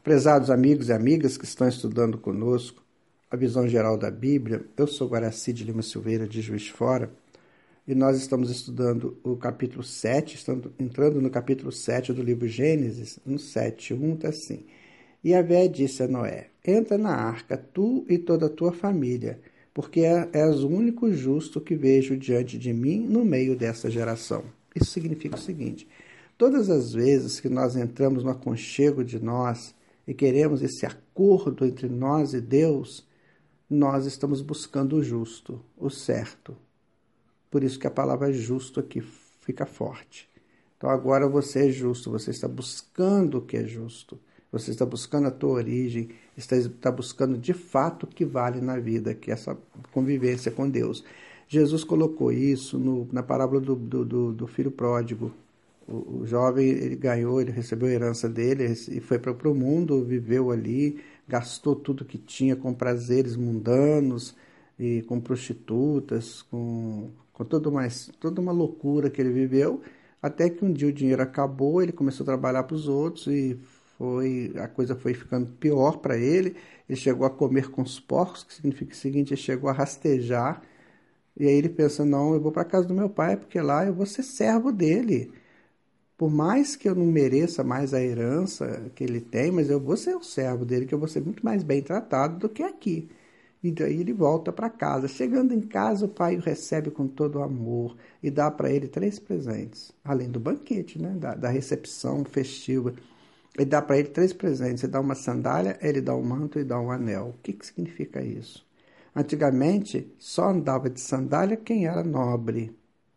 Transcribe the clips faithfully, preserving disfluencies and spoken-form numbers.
Prezados amigos e amigas que estão estudando conosco a visão geral da Bíblia, eu sou Guaraci de Lima Silveira, de Juiz de Fora, e nós estamos estudando o capítulo sete, estamos entrando no capítulo sete do livro Gênesis, no sete, um está assim. E Yahvé disse a Noé: entra na arca, tu e toda a tua família, porque és o único justo que vejo diante de mim no meio dessa geração. Isso significa o seguinte: todas as vezes que nós entramos no aconchego de nós e queremos esse acordo entre nós e Deus, nós estamos buscando o justo, o certo. Por isso que a palavra justo aqui fica forte. Então agora você é justo, você está buscando o que é justo. Você está buscando a tua origem, está, está buscando de fato o que vale na vida, que é essa convivência com Deus. Jesus colocou isso no, na parábola do, do, do, do filho pródigo. O, o jovem, ele ganhou, ele recebeu a herança dele e foi para o mundo, viveu ali, gastou tudo que tinha com prazeres mundanos, e com prostitutas, com, com toda, uma, toda uma loucura que ele viveu, até que um dia o dinheiro acabou, ele começou a trabalhar para os outros e foi, a coisa foi ficando pior para ele. Ele chegou a comer com os porcos, que significa o seguinte: ele chegou a rastejar, e aí ele pensa: não, eu vou para a casa do meu pai, porque lá eu vou ser servo dele. Por mais que eu não mereça mais a herança que ele tem, mas eu vou ser o servo dele, que eu vou ser muito mais bem tratado do que aqui. E daí ele volta para casa. Chegando em casa, o pai o recebe com todo o amor e dá para ele três presentes, além do banquete, né? da, da recepção festiva. Ele dá para ele três presentes. Ele dá uma sandália, ele dá um manto e dá um anel. O que, que significa isso? Antigamente, só andava de sandália quem era nobre.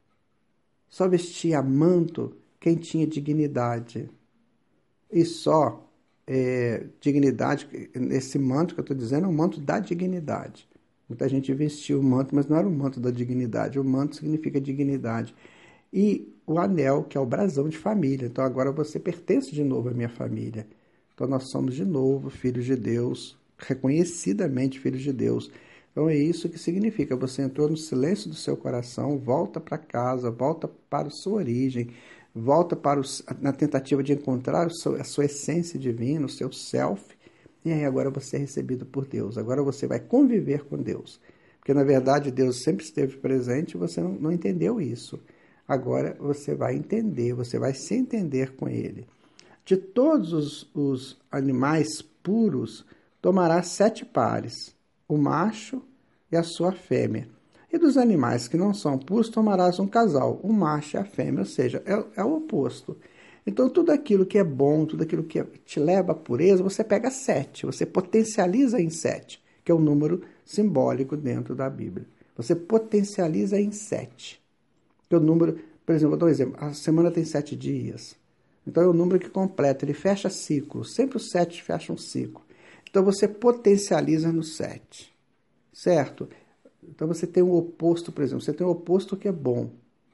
Só vestia manto quem tinha dignidade. E só é, dignidade, esse manto que eu estou dizendo é o manto da dignidade. Muita gente vestia o manto, mas não era o manto da dignidade. O manto significa dignidade. E o anel, que é o brasão de família. Então agora você pertence de novo à minha família. Então nós somos de novo filhos de Deus, reconhecidamente filhos de Deus. Então é isso que significa: você entrou no silêncio do seu coração, volta para casa, volta para a sua origem, volta para os, na tentativa de encontrar o seu, a sua essência divina, o seu self, e aí agora você é recebido por Deus. Agora você vai conviver com Deus. Porque na verdade Deus sempre esteve presente e você não, não entendeu isso. Agora você vai entender, você vai se entender com Ele. De todos os, os animais puros, tomarás sete pares, o macho e a sua fêmea. E dos animais que não são puros, tomarás um casal, o macho e a fêmea, ou seja, é, é o oposto. Então, tudo aquilo que é bom, tudo aquilo que te leva à pureza, você pega sete, você potencializa em sete, que é o número simbólico dentro da Bíblia. Você potencializa em sete. Que é o número, por exemplo, vou dar um exemplo: a semana tem sete dias. Então, é o número que completa, ele fecha ciclos. Sempre o sete fecha um ciclo. Então, você potencializa no sete, certo? Então você tem o oposto, por exemplo, você tem o oposto que é bom.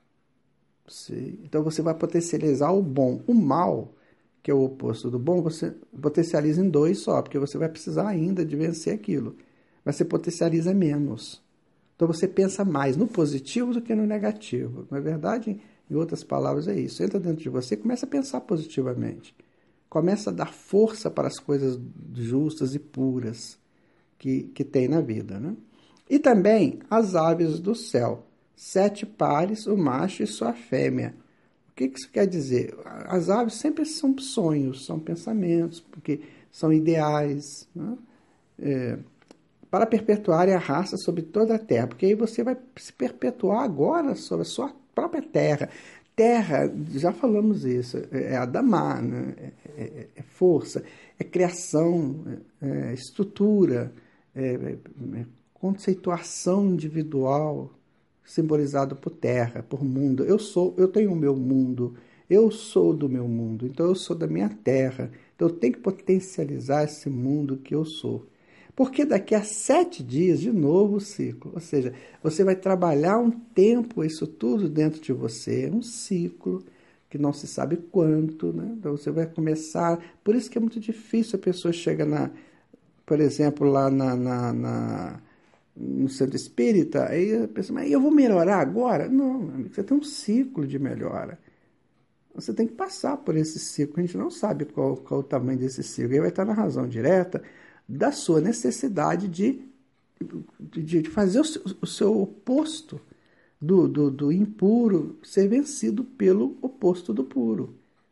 Você, então você vai potencializar o bom. O mal, que é o oposto do bom, você potencializa em dois só, porque você vai precisar ainda de vencer aquilo. Mas você potencializa menos. Então você pensa mais no positivo do que no negativo. Na verdade, em outras palavras, é isso. Entra dentro de você e começa a pensar positivamente. Começa a dar força para as coisas justas e puras que, que tem na vida, né? E também as aves do céu, sete pares, o macho e sua fêmea. O que isso quer dizer? As aves sempre são sonhos, são pensamentos, porque são ideais, né? É, para perpetuarem a raça sobre toda a terra, porque aí você vai se perpetuar agora sobre a sua própria terra. Terra, já falamos isso, é Adamá, né? é, é, é força, é criação, é, é estrutura, é, é conceituação individual, simbolizado por terra, por mundo. Eu sou, eu tenho o meu mundo, eu sou do meu mundo, então eu sou da minha terra. Então eu tenho que potencializar esse mundo que eu sou. Porque daqui a sete dias, de novo o ciclo. Ou seja, você vai trabalhar um tempo, isso tudo dentro de você, um ciclo que não se sabe quanto, né? Então você vai começar. Por isso que é muito difícil a pessoa chegar na, por exemplo, lá na, na, na no centro espírita, aí a pessoa, mas eu vou melhorar agora? Não, meu amigo, você tem um ciclo de melhora. Você tem que passar por esse ciclo. A gente não sabe qual, qual o tamanho desse ciclo. Ele vai estar na razão direta da sua necessidade de, de, de fazer o seu, o seu oposto do, do, do impuro ser vencido pelo oposto do puro.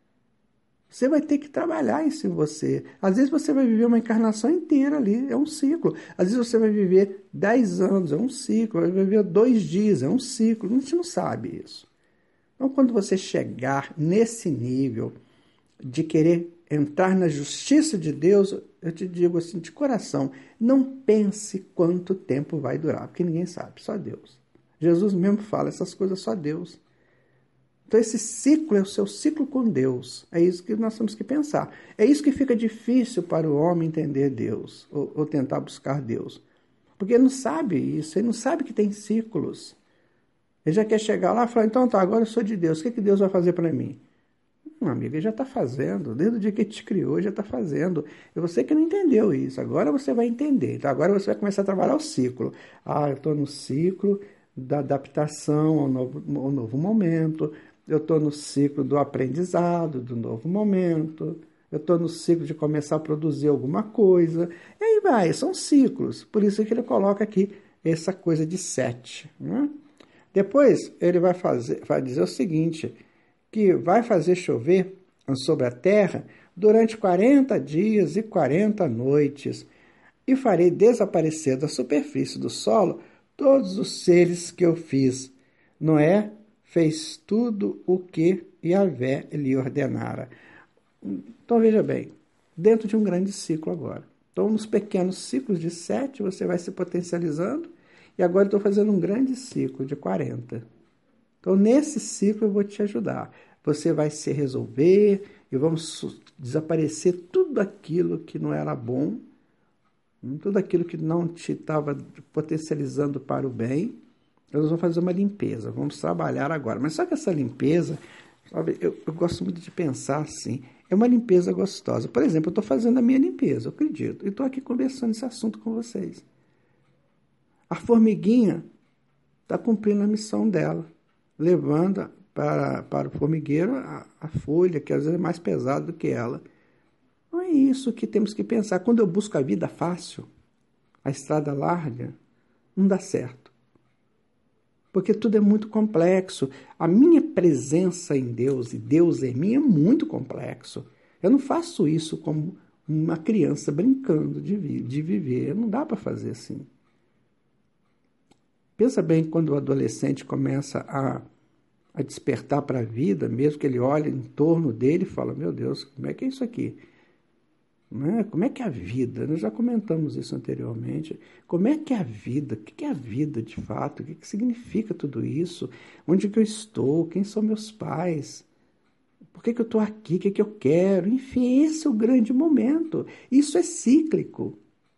Você vai ter que trabalhar isso em você. Às vezes você vai viver uma encarnação inteira ali, é um ciclo. Às vezes você vai viver dez anos, é um ciclo. Vai viver dois dias, é um ciclo. A gente não sabe isso. Então, quando você chegar nesse nível de querer entrar na justiça de Deus, eu te digo assim, de coração, não pense quanto tempo vai durar, porque ninguém sabe, só Deus. Jesus mesmo fala essas coisas, só Deus. Então, esse ciclo é o seu ciclo com Deus. É isso que nós temos que pensar. É isso que fica difícil para o homem entender Deus, ou, ou tentar buscar Deus. Porque ele não sabe isso, ele não sabe que tem ciclos. Ele já quer chegar lá e falar, então tá, agora eu sou de Deus, o que, que Deus vai fazer para mim? Não, amigo, ele já está fazendo, desde o dia que ele te criou, ele já está fazendo. E você que não entendeu isso, agora você vai entender. Então, agora você vai começar a trabalhar o ciclo. Ah, eu estou no ciclo da adaptação ao novo, ao novo momento, eu estou no ciclo do aprendizado, do novo momento, eu estou no ciclo de começar a produzir alguma coisa. E aí vai, são ciclos. Por isso que ele coloca aqui essa coisa de sete. Né? Depois ele vai, fazer, vai dizer o seguinte, que vai fazer chover sobre a terra durante quarenta dias e quarenta noites, e farei desaparecer da superfície do solo todos os seres que eu fiz. Noé fez tudo o que Yahvé lhe ordenara. Então, veja bem, dentro de um grande ciclo agora. Então, nos pequenos ciclos de sete, você vai se potencializando, e agora estou fazendo um grande ciclo de quarenta. Então, nesse ciclo eu vou te ajudar. Você vai se resolver e vamos desaparecer tudo aquilo que não era bom, tudo aquilo que não te estava potencializando para o bem. Nós vamos fazer uma limpeza, vamos trabalhar agora. Mas só que essa limpeza, sabe, eu, eu gosto muito de pensar assim, é uma limpeza gostosa. Por exemplo, eu estou fazendo a minha limpeza, eu acredito, e estou aqui conversando esse assunto com vocês. A formiguinha está cumprindo a missão dela, levando para, para o formigueiro a, a folha, que às vezes é mais pesada do que ela. Não é isso que temos que pensar. Quando eu busco a vida fácil, a estrada larga, não dá certo. Porque tudo é muito complexo. A minha presença em Deus e Deus em mim é muito complexo. Eu não faço isso como uma criança brincando de, vi- de viver. Não dá para fazer assim. Pensa bem quando o adolescente começa a, a despertar para a vida, mesmo que ele olhe em torno dele e fala, meu Deus, como é que é isso aqui? Né? Como é que é a vida? Nós já comentamos isso anteriormente. Como é que é a vida? O que é a vida de fato? O que significa tudo isso? Onde que eu estou? Quem são meus pais? Por que que eu estou aqui? O que que eu quero? Enfim, esse é o grande momento. Isso é cíclico.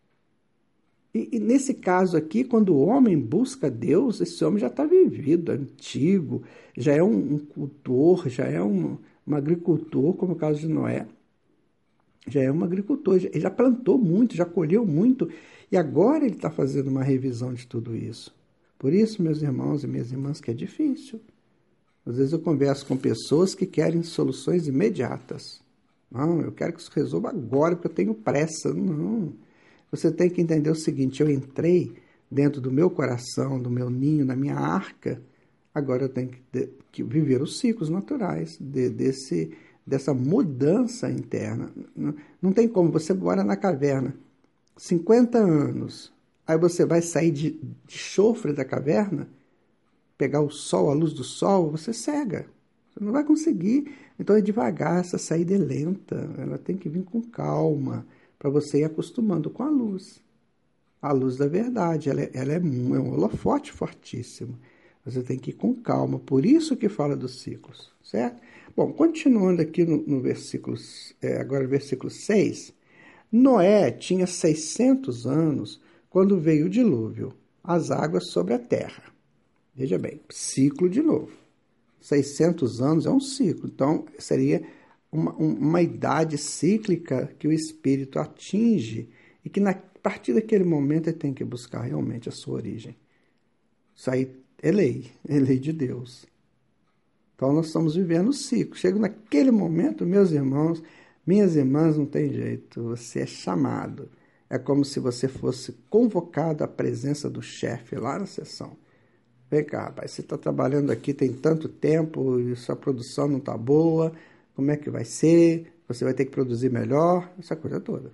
E, e nesse caso aqui, quando o homem busca Deus, esse homem já está vivido, antigo, já é um, um cultor, já é um, um agricultor, como o caso de Noé. Já é um agricultor, ele já plantou muito, já colheu muito, e agora ele está fazendo uma revisão de tudo isso. Por isso, meus irmãos e minhas irmãs, que é difícil. Às vezes eu converso com pessoas que querem soluções imediatas. Não, eu quero que isso resolva agora, porque eu tenho pressa. Não. Você tem que entender o seguinte, eu entrei dentro do meu coração, do meu ninho, na minha arca, agora eu tenho que, de, que viver os ciclos naturais de, desse... dessa mudança interna. Não tem como, você mora na caverna, cinquenta anos, aí você vai sair de, de chofre da caverna, pegar o sol, a luz do sol, você cega. Você não vai conseguir. Então é devagar, essa saída é lenta, ela tem que vir com calma, para você ir acostumando com a luz. A luz da verdade, ela é, ela é um, é um holofote fortíssimo. Você tem que ir com calma, por isso que fala dos ciclos, certo? Bom, continuando aqui no, no versículo, é, agora versículo seis, Noé tinha seiscentos anos quando veio o dilúvio, as águas sobre a terra. Veja bem, ciclo de novo. seiscentos anos é um ciclo, então seria uma, uma idade cíclica que o espírito atinge e que na, a partir daquele momento ele tem que buscar realmente a sua origem. Isso aí é lei, é lei de Deus. Então nós estamos vivendo o ciclo. Chega naquele momento, meus irmãos, minhas irmãs, não tem jeito, você é chamado. É como se você fosse convocado à presença do chefe lá na sessão. Vem cá, rapaz, você está trabalhando aqui tem tanto tempo e sua produção não está boa, como é que vai ser? Você vai ter que produzir melhor, essa coisa toda.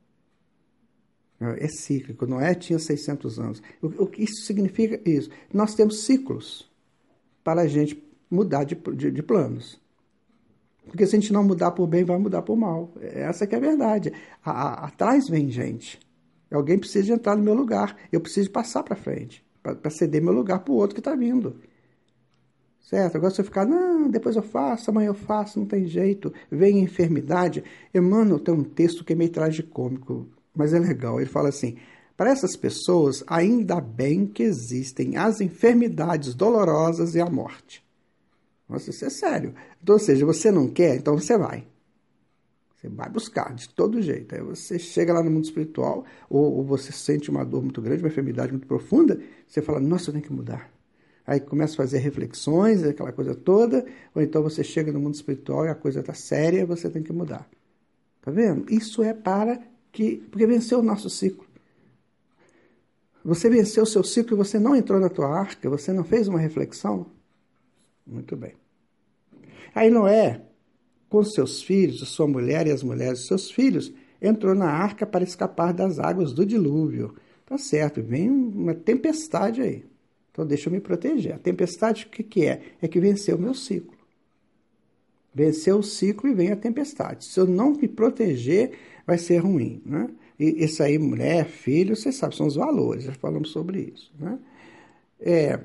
É cíclico. Noé tinha seiscentos anos. O que isso significa? Isso. Nós temos ciclos para a gente mudar de, de, de planos. Porque se a gente não mudar por bem, vai mudar por mal. Essa que é a verdade. A, a, atrás vem gente. Alguém precisa de entrar no meu lugar. Eu preciso passar para frente, para ceder meu lugar para o outro que está vindo. Certo? Agora se eu ficar, não, depois eu faço, amanhã eu faço, não tem jeito. Vem a enfermidade. Emmanuel tem um texto que é meio tragicômico, mas é legal. Ele fala assim, para essas pessoas, ainda bem que existem as enfermidades dolorosas e a morte. Nossa, isso é sério. Então, ou seja, você não quer, então você vai. Você vai buscar, de todo jeito. Aí você chega lá no mundo espiritual, ou, ou você sente uma dor muito grande, uma enfermidade muito profunda, você fala, nossa, eu tenho que mudar. Aí começa a fazer reflexões, aquela coisa toda, ou então você chega no mundo espiritual e a coisa está séria, você tem que mudar. Tá vendo? Isso é para que... Porque venceu o nosso ciclo. Você venceu o seu ciclo e você não entrou na tua arca, você não fez uma reflexão? Muito bem. Aí Noé, com seus filhos, sua mulher e as mulheres de seus filhos, entrou na arca para escapar das águas do dilúvio. Tá certo, vem uma tempestade aí. Então deixa eu me proteger. A tempestade, o que, que é? É que venceu o meu ciclo. Venceu o ciclo e vem a tempestade. Se eu não me proteger, vai ser ruim, né? E isso aí, mulher, filho, você sabe, são os valores, já falamos sobre isso, né? É...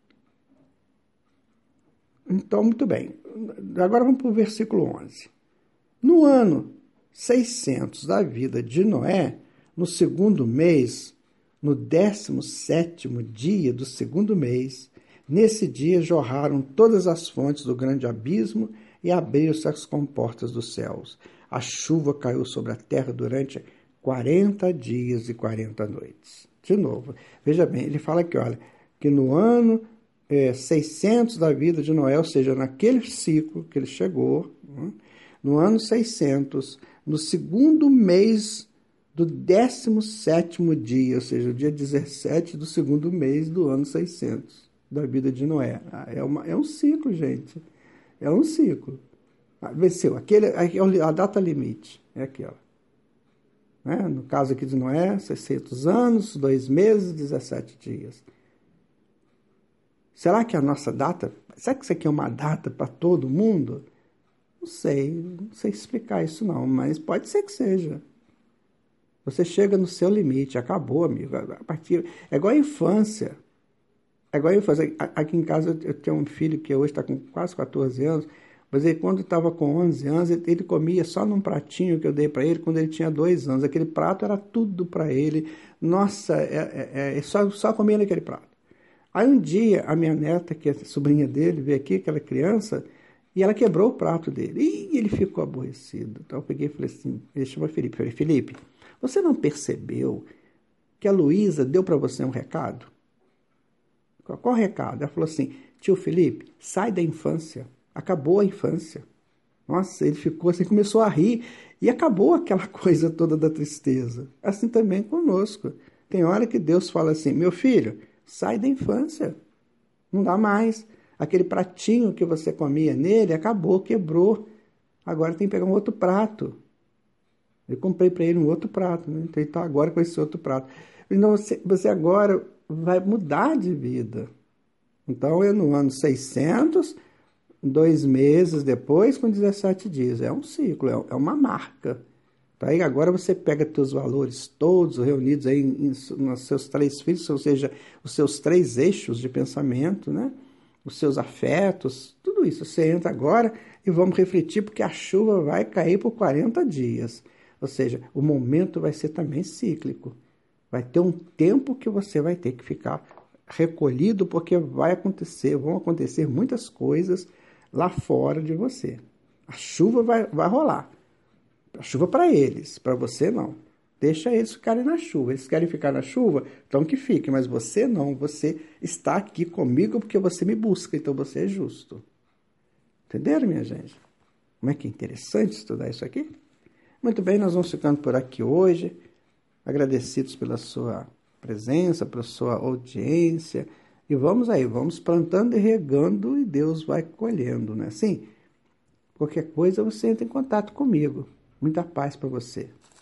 Então, muito bem. Agora vamos para o versículo onze. No ano seiscentos da vida de Noé, no segundo mês, no décimo sétimo dia do segundo mês, nesse dia jorraram todas as fontes do grande abismo e abriram-se as comportas dos céus. A chuva caiu sobre a terra durante quarenta dias e quarenta noites. De novo, veja bem, ele fala aqui, olha, que no ano é, seiscentos da vida de Noé, ou seja, naquele ciclo que ele chegou, né, no ano seiscentos, no segundo mês do décimo sétimo dia, ou seja, o dia dezessete do segundo mês do ano seiscentos da vida de Noé. É, uma, é um ciclo, gente. É um ciclo. Venceu. Aquele, a data limite é aquela. Né? No caso aqui de Noé, seiscentos anos, dois meses, dezessete dias. Será que a nossa data... Será que isso aqui é uma data para todo mundo? Não sei. Não sei explicar isso não, mas pode ser que seja. Você chega no seu limite, acabou, amigo. A partir, é igual a infância. É igual a infância. Aqui em casa eu tenho um filho que hoje está com quase quatorze anos, mas ele, quando estava com onze anos, ele comia só num pratinho que eu dei para ele quando ele tinha dois anos. Aquele prato era tudo para ele. Nossa, é, é, é, só, só comia naquele prato. Aí um dia a minha neta, que é sobrinha dele, veio aqui, aquela criança, e ela quebrou o prato dele. E ele ficou aborrecido. Então eu peguei e falei assim, ele chama Felipe. Eu falei, Felipe, você não percebeu que a Luísa deu para você um recado? Qual, qual recado? Ela falou assim, tio Felipe, sai da infância. Acabou a infância. Nossa, ele ficou assim, começou a rir e acabou aquela coisa toda da tristeza. Assim também conosco. Tem hora que Deus fala assim, meu filho, sai da infância. Não dá mais. Aquele pratinho que você comia nele acabou, quebrou. Agora tem que pegar um outro prato. Eu comprei para ele um outro prato, né? Então ele está agora com esse outro prato. Então você, você agora vai mudar de vida. Então é no ano seiscentos, dois meses depois, com dezessete dias. É um ciclo, é, é uma marca. Tá? E agora você pega teus valores todos reunidos aí em, em, nos seus três filhos, ou seja, os seus três eixos de pensamento, né? Os seus afetos, tudo isso. Você entra agora e vamos refletir, porque a chuva vai cair por quarenta dias. Ou seja, o momento vai ser também cíclico. Vai ter um tempo que você vai ter que ficar recolhido, porque vai acontecer, vão acontecer muitas coisas lá fora de você. A chuva vai, vai rolar. A chuva para eles, para você não. Deixa eles ficarem na chuva. Eles querem ficar na chuva, então que fiquem. Mas você não. Você está aqui comigo porque você me busca, então você é justo. Entenderam, minha gente? Como é que é interessante estudar isso aqui? Muito bem, nós vamos ficando por aqui hoje, agradecidos pela sua presença, pela sua audiência, e vamos aí, vamos plantando e regando, e Deus vai colhendo, não é assim? Qualquer coisa você entra em contato comigo. Muita paz para você.